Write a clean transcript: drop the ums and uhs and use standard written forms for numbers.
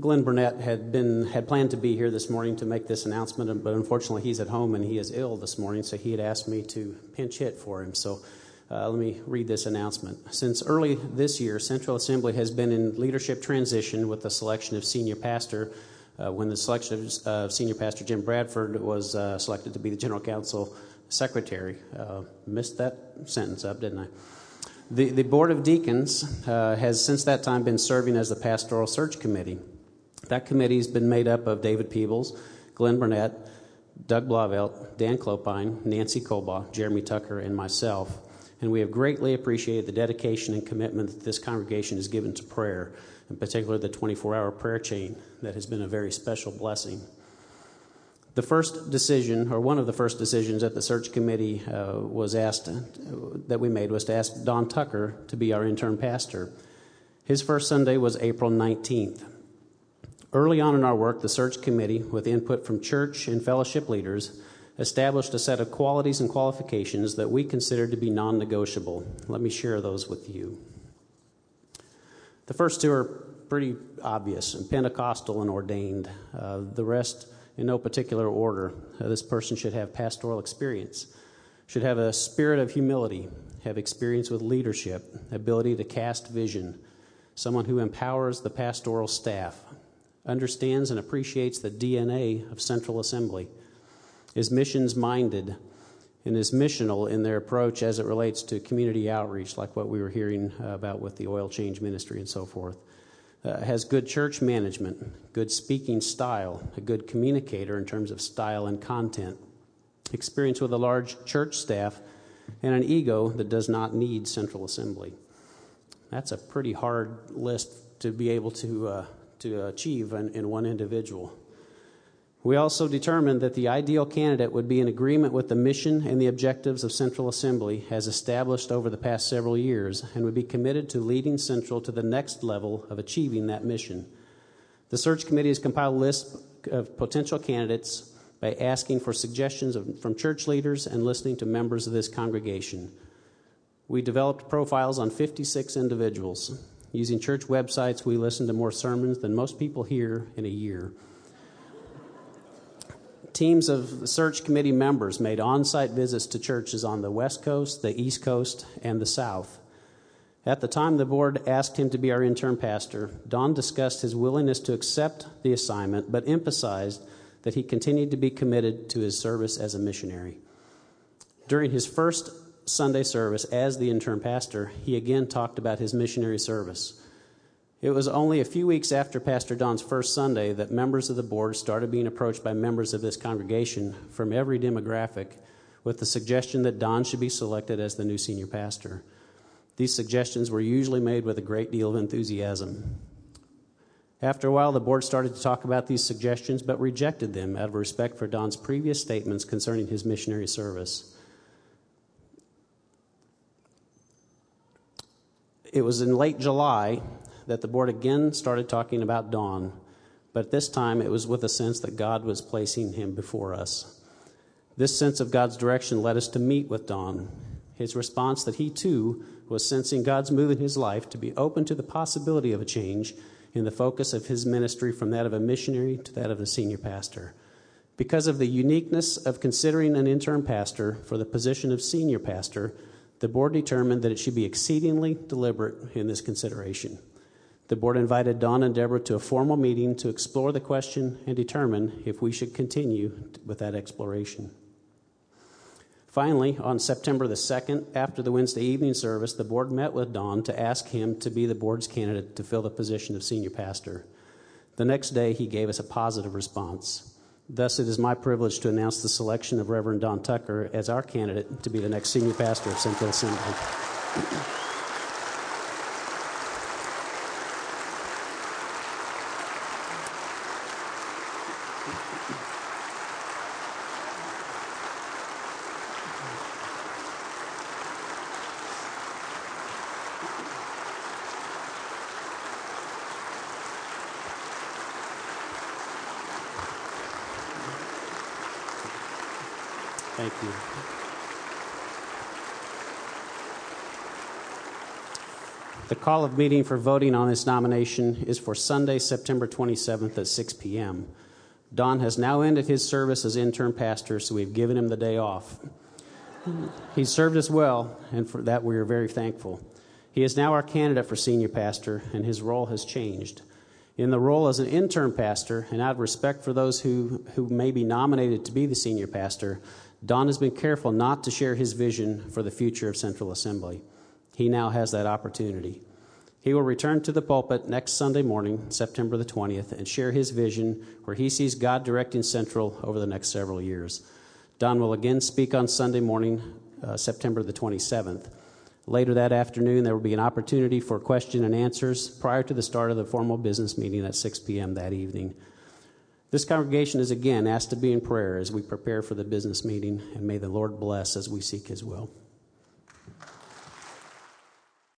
Glenn Burnett had planned to be here this morning to make this announcement, but unfortunately he's at home and he is ill this morning, so he had asked me to pinch hit for him. So let me read this announcement. Since early this year, Central Assembly has been in leadership transition with the selection of senior pastor. When the selection of senior pastor Jim Bradford was selected to be the general council secretary. Missed that sentence up, didn't I? The Board of Deacons has since that time been serving as the Pastoral Search Committee. That committee has been made up of David Peebles, Glenn Burnett, Doug Blauvelt, Dan Clopine, Nancy Colbaugh, Jeremy Tucker, and myself. And we have greatly appreciated the dedication and commitment that this congregation has given to prayer, in particular the 24-hour prayer chain that has been a very special blessing. The first decision, or one of the first decisions that the search committee was to ask Don Tucker to be our interim pastor. His first Sunday was April 19th. Early on in our work, the search committee, with input from church and fellowship leaders, established a set of qualities and qualifications that we considered to be non-negotiable. Let me share those with you. The first two are pretty obvious: Pentecostal and ordained. The rest in no particular order. This person should have pastoral experience, should have a spirit of humility, have experience with leadership, ability to cast vision, someone who empowers the pastoral staff, understands and appreciates the DNA of Central Assembly, is missions-minded, and is missional in their approach as it relates to community outreach, like what we were hearing about with the oil change ministry and so forth. Has good church management, good speaking style, a good communicator in terms of style and content, experience with a large church staff, and an ego that does not need Central Assembly. That's a pretty hard list to be able to achieve in one individual. We also determined that the ideal candidate would be in agreement with the mission and the objectives of Central Assembly as established over the past several years and would be committed to leading Central to the next level of achieving that mission. The search committee has compiled a list of potential candidates by asking for suggestions from church leaders and listening to members of this congregation. We developed profiles on 56 individuals. Using church websites, we listened to more sermons than most people hear in a year. Teams of the search committee members made on-site visits to churches on the West Coast, the East Coast, and the South. At the time the board asked him to be our interim pastor, Don discussed his willingness to accept the assignment, but emphasized that he continued to be committed to his service as a missionary. During his first Sunday service as the interim pastor, he again talked about his missionary service. It was only a few weeks after Pastor Don's first Sunday that members of the board started being approached by members of this congregation from every demographic with the suggestion that Don should be selected as the new senior pastor. These suggestions were usually made with a great deal of enthusiasm. After a while, the board started to talk about these suggestions, but rejected them out of respect for Don's previous statements concerning his missionary service. It was in late July that the board again started talking about Don, but this time it was with a sense that God was placing him before us. This sense of God's direction led us to meet with Don. His response that he too was sensing God's move in his life to be open to the possibility of a change in the focus of his ministry from that of a missionary to that of the senior pastor. Because of the uniqueness of considering an interim pastor for the position of senior pastor, the board determined that it should be exceedingly deliberate in this consideration. The board invited Don and Deborah to a formal meeting to explore the question and determine if we should continue with that exploration. Finally, on September the 2nd, after the Wednesday evening service, the board met with Don to ask him to be the board's candidate to fill the position of senior pastor. The next day, he gave us a positive response. Thus, it is my privilege to announce the selection of Reverend Don Tucker as our candidate to be the next senior pastor of Central Assembly. Thank you. The call of meeting for voting on this nomination is for Sunday, September 27th at 6 p.m. Don has now ended his service as interim pastor, so we've given him the day off. He served us well, and for that we are very thankful. He is now our candidate for senior pastor, and his role has changed. In the role as an interim pastor, and out of respect for those who may be nominated to be the senior pastor, Don has been careful not to share his vision for the future of Central Assembly. He now has that opportunity. He will return to the pulpit next Sunday morning, September the 20th, and share his vision where he sees God directing Central over the next several years. Don will again speak on Sunday morning, September the 27th. Later that afternoon, there will be an opportunity for question and answers prior to the start of the formal business meeting at 6 p.m. that evening. This congregation is again asked to be in prayer as we prepare for the business meeting, and may the Lord bless as we seek his will.